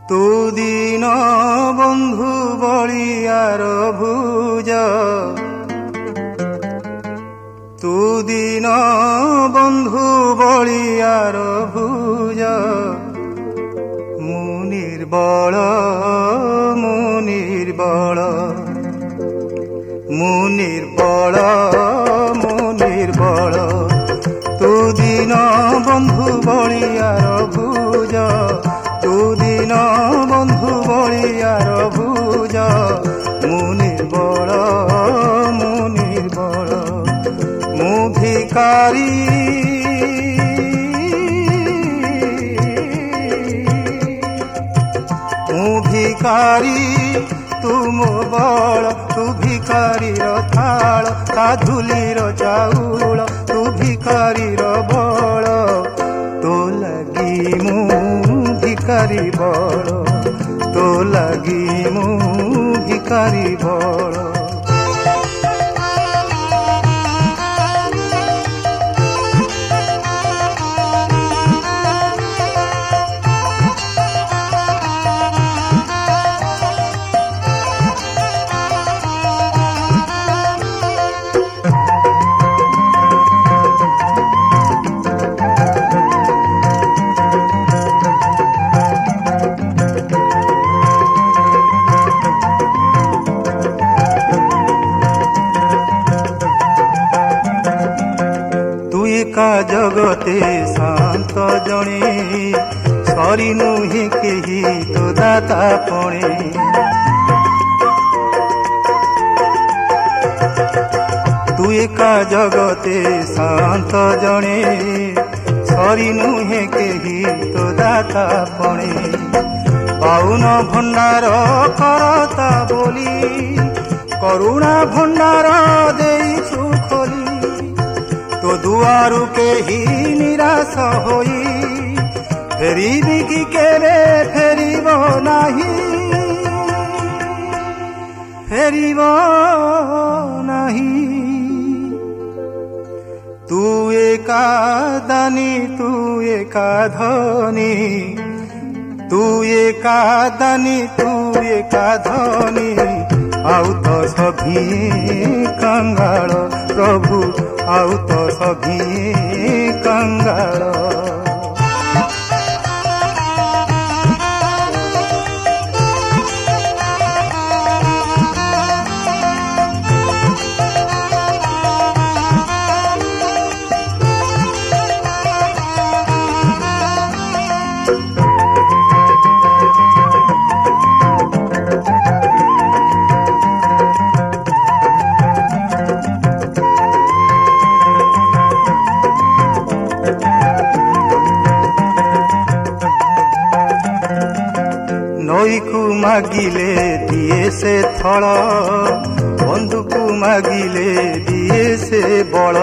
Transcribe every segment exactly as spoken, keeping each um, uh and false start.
तू दीन बंधु बलियार भुज तू दीन बंधु बलियार भुज मु निर्बल मु निर्बल मु निर्बल मु निर्बल तू दीन बंधु बलियार भुज तू दीन बंधु बलियार भुज मु निर्बल मु निर्बल मु भिकारी मु भिकारी तू मो बल तू भिकारी थाल ता धूलीर चाउल तू भिकारी बल तो लगी मु भिकारी बल तो लगी मु भिकारी बल का जगते शांत जणे सरी नुहे केही तो दाता पणे तू एका जगते शांत जणे सरी नुहे केही तो दाता पणे पाउन भंडार करता बोली करुणा भंडार देइछु खोली तो दुआरु के ही निराश होई फेरिबी कि केरे फेरिब नाही फेरिब नाही तू एका दानी तू एका धनी तू एका दानी तू एका धनी आउ तो सभी कंगाल प्रभु आउ तो सभी कंगाल नई को मागिले दिए से थल बंधु को मागिले दिए से बल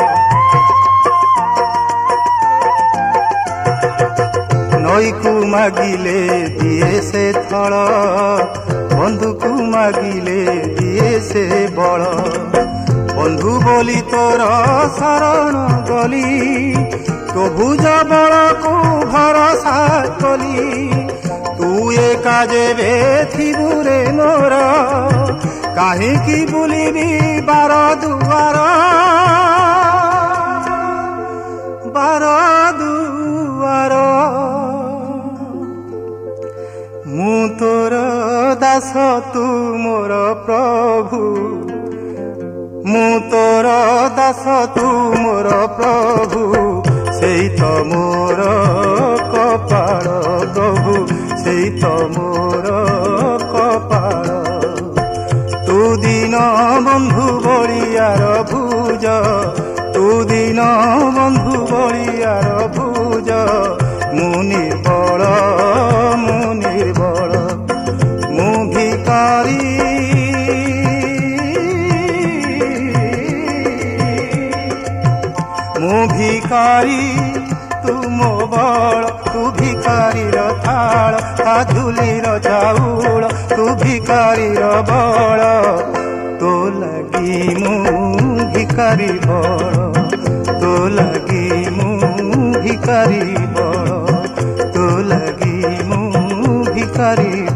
नई को मागिले दिए से थल बंधु को मागिले दिए से बल बंधु बोली तोर शरण गली तो भुज बल को भरोसा कली तू एका जेबे थिबुरे मोर काहींकि बुलिबी बार दुआर बार दुआर मु तोर दास तू मोर प्रभु मु तोर दास तू मोर प्रभु सेई तो मोर कपाळ प्रभु सेई तो मोर कपाळ तू दीन बंधु बलियार भुज तू दीन बंधु बलियार भुज मु निर्बल मु निर्बल मु भिकारी मु भिकारी तू मो बल तू भिकारी थाल ता धूलीर चाउल तू भिकारी बल तो लगी मु भिकारी बल तो लगी मु भिकारी बल तो लगी मु भिकारी ନାରୀ